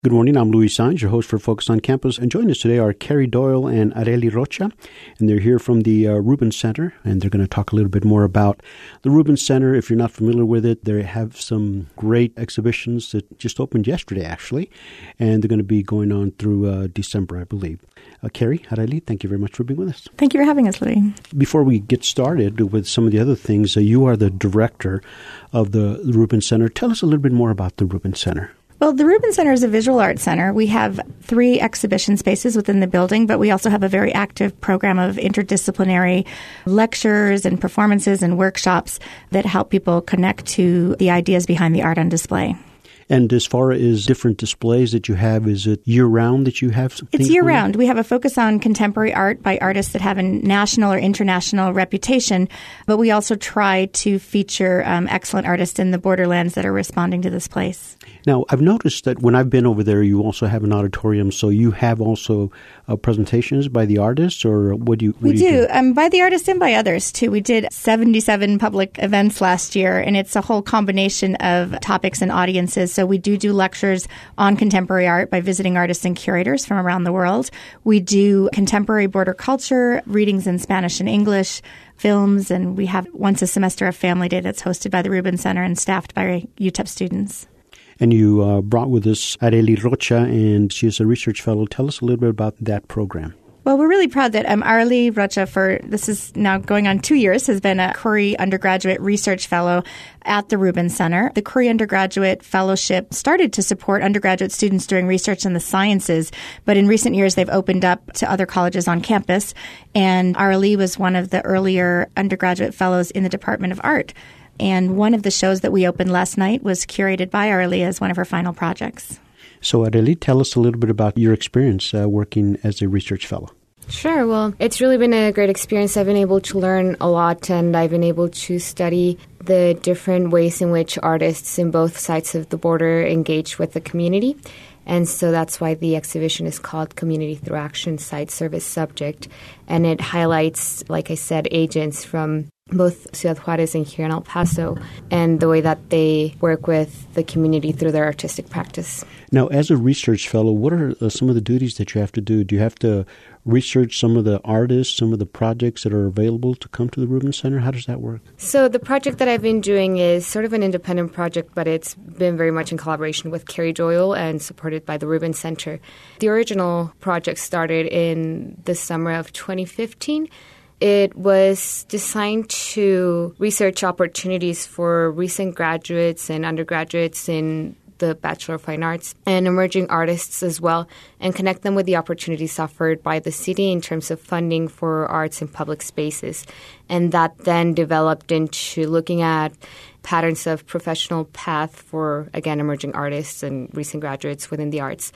Good morning, I'm Luis Saenz, your host for Focus on Campus, and joining us today are Carrie Doyle and Arely Rocha, and they're here from the Rubens Center, and they're going to talk a little bit more about the Rubens Center. If you're not familiar with it, they have some great exhibitions that just opened yesterday, actually, and they're going to be going on through December, I believe. Carrie, Arely, thank you very much for being with us. Thank you for having us, Louis. Before we get started with some of the other things, you are the director of the Rubens Center. Tell us a little bit more about the Rubens Center. Well, the Rubens Center is a visual arts center. We have 3 exhibition spaces within the building, but we also have a very active program of interdisciplinary lectures and performances and workshops that help people connect to the ideas behind the art on display. And as far as different displays that you have, is it year-round that you have? It's year-round. We have a focus on contemporary art by artists that have a national or international reputation, but we also try to feature excellent artists in the borderlands that are responding to this place. Now, I've noticed that when I've been over there, you also have an auditorium, so you have also presentations by the artists, or what do you We do. By the artists and by others, too. We did 77 public events last year, and it's a whole combination of topics and audiences. So we do lectures on contemporary art by visiting artists and curators from around the world. We do contemporary border culture, readings in Spanish and English, films, and we have once a semester a family day that's hosted by the Rubens Center and staffed by UTEP students. And you brought with us Arely Rocha, and she is a research fellow. Tell us a little bit about that program. Well, we're really proud that Arely Rocha, this is now going on 2 years, has been a Curry Undergraduate Research Fellow at the Rubens Center. The Curry Undergraduate Fellowship started to support undergraduate students doing research in the sciences, but in recent years they've opened up to other colleges on campus, and Arely was one of the earlier undergraduate fellows in the Department of Art. And one of the shows that we opened last night was curated by Arely as one of her final projects. So, Arely, tell us a little bit about your experience working as a research fellow. Sure. Well, it's really been a great experience. I've been able to learn a lot, and I've been able to study the different ways in which artists in both sides of the border engage with the community. And so that's why the exhibition is called Community Through Action Site Service Subject. And it highlights, like I said, agents from both Ciudad Juarez and here in El Paso, and the way that they work with the community through their artistic practice. Now, as a research fellow, what are some of the duties that you have to do? Do you have to research some of the artists, some of the projects that are available to come to the Rubens Center? How does that work? So the project that I've been doing is sort of an independent project, but it's been very much in collaboration with Carrie Doyle and supported by the Rubens Center. The original project started in the summer of 2015. It was designed to research opportunities for recent graduates and undergraduates in the Bachelor of Fine Arts and emerging artists as well, and connect them with the opportunities offered by the city in terms of funding for arts in public spaces. And that then developed into looking at patterns of professional path for, again, emerging artists and recent graduates within the arts.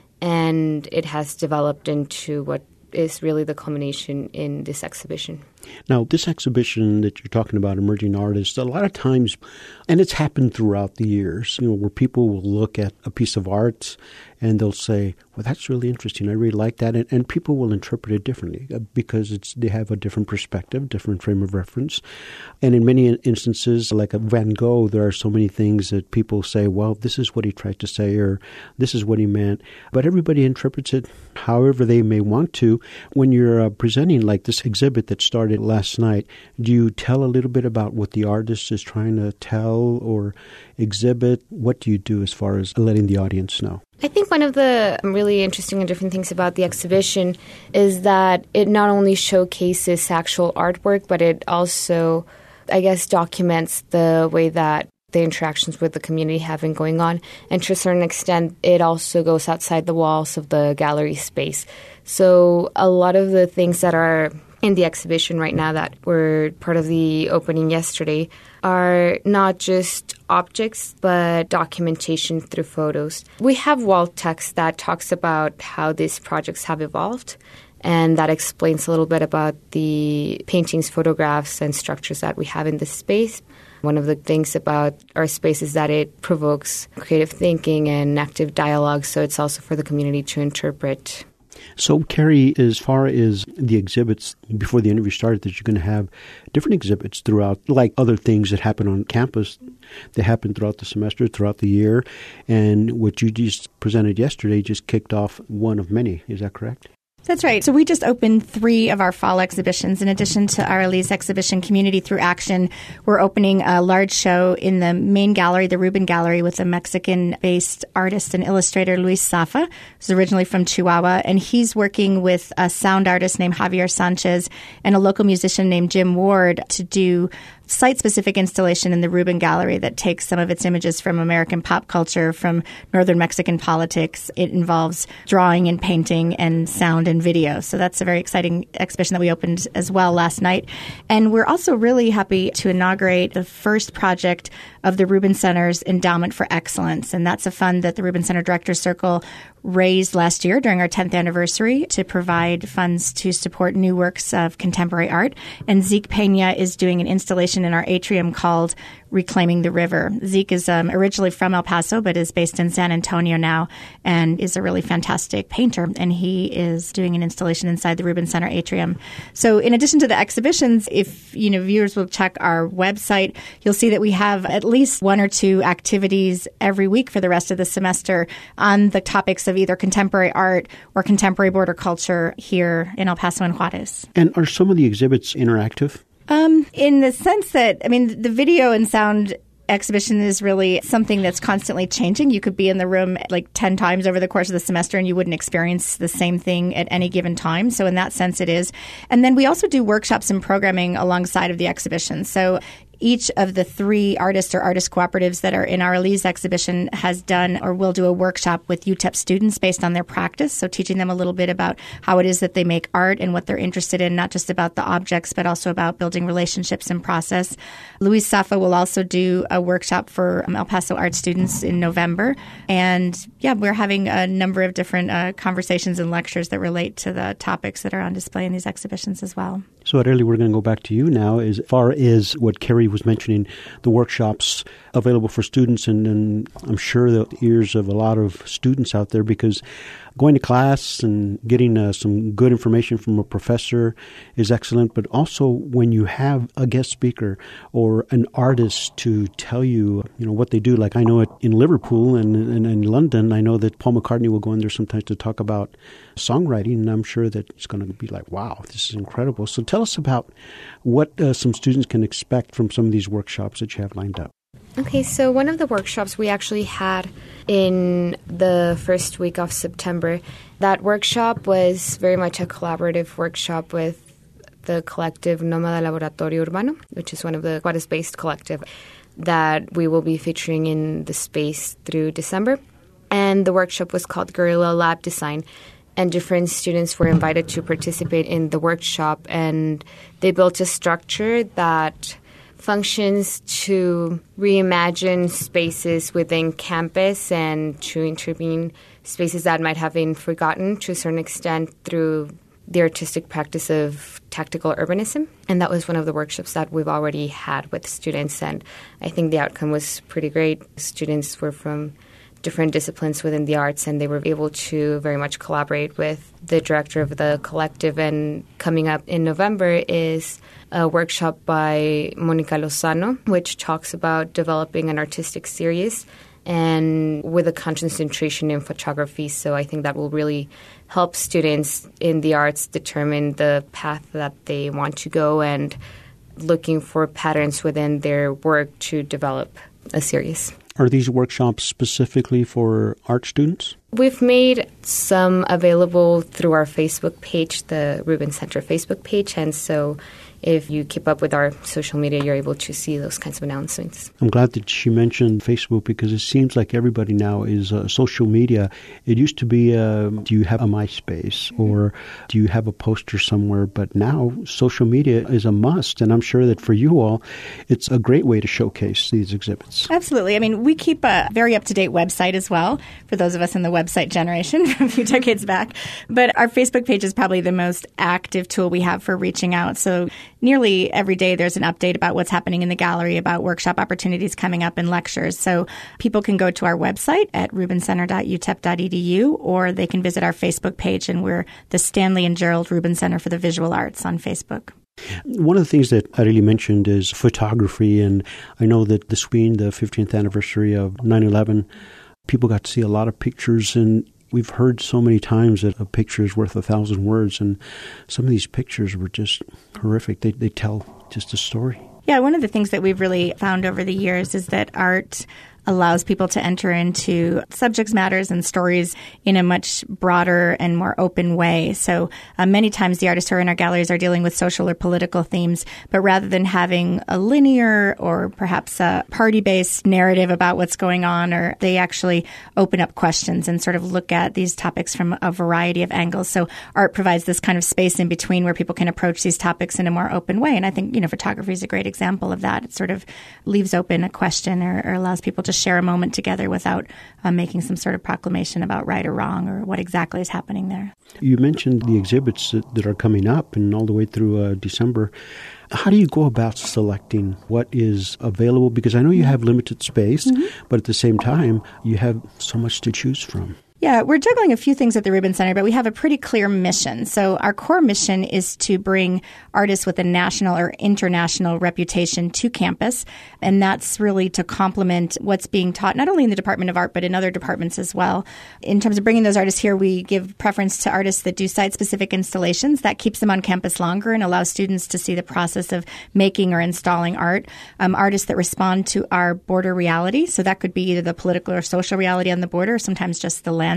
And it has developed into what is really the culmination in this exhibition. Now, this exhibition that you're talking about, emerging artists, a lot of times, and it's happened throughout the years, where people will look at a piece of art and they'll say, well, that's really interesting. I really like that. And people will interpret it differently because they have a different perspective, different frame of reference. And in many instances, like a Van Gogh, there are so many things that people say, well, this is what he tried to say, or this is what he meant. But everybody interprets it however they may want to. When you're presenting like this exhibit that started last night, do you tell a little bit about what the artist is trying to tell or exhibit? What do you do as far as letting the audience know? I think one of the really interesting and different things about the exhibition is that it not only showcases actual artwork, but it also, I guess, documents the way that the interactions with the community have been going on. And to a certain extent, it also goes outside the walls of the gallery space. So a lot of the things that are in the exhibition right now that were part of the opening yesterday are not just objects, but documentation through photos. We have wall text that talks about how these projects have evolved, and that explains a little bit about the paintings, photographs, and structures that we have in this space. One of the things about our space is that it provokes creative thinking and active dialogue, so it's also for the community to interpret So, Carrie, as far as the exhibits, before the interview started, that you're going to have different exhibits throughout, like other things that happen on campus, that happen throughout the semester, throughout the year. And what you just presented yesterday just kicked off one of many. Is that correct? That's right. So we just opened 3 of our fall exhibitions. In addition to Aralee's exhibition, Community Through Action, we're opening a large show in the main gallery, the Rubin Gallery, with a Mexican-based artist and illustrator, Luis Zafa, who's originally from Chihuahua. And he's working with a sound artist named Javier Sanchez and a local musician named Jim Ward to do site-specific installation in the Rubin Gallery that takes some of its images from American pop culture, from northern Mexican politics. It involves drawing and painting and sound and video. So that's a very exciting exhibition that we opened as well last night. And we're also really happy to inaugurate the first project of the Rubin Center's Endowment for Excellence. And that's a fund that the Rubin Center Directors Circle raised last year during our 10th anniversary to provide funds to support new works of contemporary art. And Zeke Pena is doing an installation in our atrium called Reclaiming the River. Zeke is originally from El Paso, but is based in San Antonio now and is a really fantastic painter. And he is doing an installation inside the Rubin Center atrium. So in addition to the exhibitions, if viewers will check our website, you'll see that we have at least 1 or 2 activities every week for the rest of the semester on the topics of either contemporary art or contemporary border culture here in El Paso and Juarez. And are some of the exhibits interactive? In the sense that, the video and sound exhibition is really something that's constantly changing. You could be in the room like 10 times over the course of the semester and you wouldn't experience the same thing at any given time. So in that sense, it is. And then we also do workshops and programming alongside of the exhibition. So each of the 3 artists or artist cooperatives that are in Aralee's exhibition has done or will do a workshop with UTEP students based on their practice. So teaching them a little bit about how it is that they make art and what they're interested in, not just about the objects, but also about building relationships and process. Luis Zafa will also do a workshop for El Paso art students in November. And we're having a number of different conversations and lectures that relate to the topics that are on display in these exhibitions as well. So, Aralee, we're going to go back to you now as far as what Carrie was mentioning, the workshops available for students, and I'm sure the ears of a lot of students out there, because going to class and getting some good information from a professor is excellent, but also when you have a guest speaker or an artist to tell you, what they do. Like I know in Liverpool and in London, I know that Paul McCartney will go in there sometimes to talk about songwriting, and I'm sure that it's going to be like, wow, this is incredible. So tell us about what some students can expect from some of these workshops that you have lined up. Okay, so one of the workshops we actually had in the first week of September, that workshop was very much a collaborative workshop with the collective Nómada Laboratorio Urbano, which is one of the Juarez-based collective that we will be featuring in the space through December. And the workshop was called Guerrilla Lab Design. And different students were invited to participate in the workshop, and they built a structure that functions to reimagine spaces within campus and to intervene spaces that might have been forgotten to a certain extent through the artistic practice of tactical urbanism. And that was one of the workshops that we've already had with students, and I think the outcome was pretty great. Students were from different disciplines within the arts, and they were able to very much collaborate with the director of the collective. And coming up in November is a workshop by Monica Lozano, which talks about developing an artistic series and with a concentration in photography. So I think that will really help students in the arts determine the path that they want to go and looking for patterns within their work to develop a series. Are these workshops specifically for art students? We've made some available through our Facebook page, the Rubin Center Facebook page, and so if you keep up with our social media, you're able to see those kinds of announcements. I'm glad that she mentioned Facebook, because it seems like everybody now is social media. It used to be, do you have a MySpace or do you have a poster somewhere? But now social media is a must, and I'm sure that for you all, it's a great way to showcase these exhibits. Absolutely. I mean, we keep a very up-to-date website as well, for those of us in the website generation from a few decades back. But our Facebook page is probably the most active tool we have for reaching out. So nearly every day there's an update about what's happening in the gallery, about workshop opportunities coming up and lectures. So people can go to our website at rubencenter.utep.edu, or they can visit our Facebook page, and we're the Stanley and Gerald Rubin Center for the Visual Arts on Facebook. One of the things that Arely mentioned is photography, and I know that this being the 15th anniversary of 9/11, people got to see a lot of pictures, and we've heard so many times that a picture is worth 1,000 words, and some of these pictures were just horrific. They tell just a story. Yeah, one of the things that we've really found over the years is that art allows people to enter into subjects matters and stories in a much broader and more open way. So many times the artists who are in our galleries are dealing with social or political themes, but rather than having a linear or perhaps a party-based narrative about what's going on, or they actually open up questions and sort of look at these topics from a variety of angles. So art provides this kind of space in between where people can approach these topics in a more open way. And I think, photography is a great example of that. It sort of leaves open a question or allows people to share a moment together without making some sort of proclamation about right or wrong or what exactly is happening there. You mentioned the exhibits that are coming up and all the way through December. How do you go about selecting what is available? Because I know you have limited space, but at the same time, you have so much to choose from. Yeah, we're juggling a few things at the Rubin Center, but we have a pretty clear mission. So our core mission is to bring artists with a national or international reputation to campus, and that's really to complement what's being taught not only in the Department of Art, but in other departments as well. In terms of bringing those artists here, we give preference to artists that do site-specific installations. That keeps them on campus longer and allows students to see the process of making or installing art. Artists that respond to our border reality, so that could be either the political or social reality on the border, or sometimes just the landscape.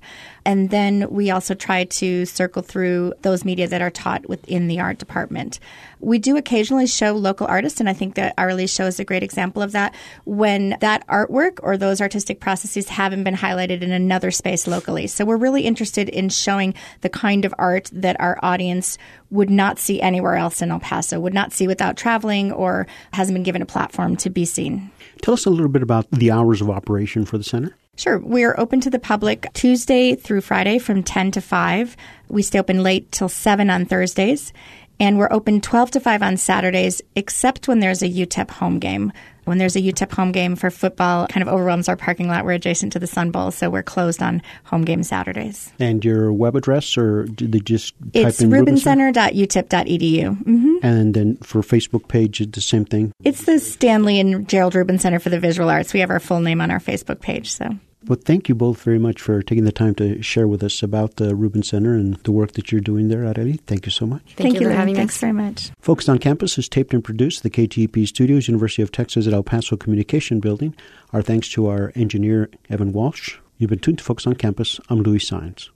And then we also try to circle through those media that are taught within the art department. We do occasionally show local artists, and I think that Arely's show is a great example of that, when that artwork or those artistic processes haven't been highlighted in another space locally. So we're really interested in showing the kind of art that our audience would not see anywhere else in El Paso, would not see without traveling, or hasn't been given a platform to be seen. Tell us a little bit about the hours of operation for the center. Sure. We are open to the public Tuesday through Friday from 10 to 5. We stay open late till 7 on Thursdays. And we're open 12 to 5 on Saturdays, except when there's a UTEP home game. When there's a UTEP home game for football, kind of overwhelms our parking lot. We're adjacent to the Sun Bowl, so we're closed on home game Saturdays. And your web address, or did they just type it's in rubencenter.utep.edu. Mm-hmm. And then for Facebook page, it's the same thing? It's the Stanley and Gerald Rubin Center for the Visual Arts. We have our full name on our Facebook page, so... Well, thank you both very much for taking the time to share with us about the Rubin Center and the work that you're doing there, Arely. Thank you so much. Thank you for having us. Thanks very much. Focused on Campus is taped and produced at the KTEP Studios, University of Texas at El Paso Communication Building. Our thanks to our engineer, Evan Walsh. You've been tuned to Focus on Campus. I'm Louis Sines.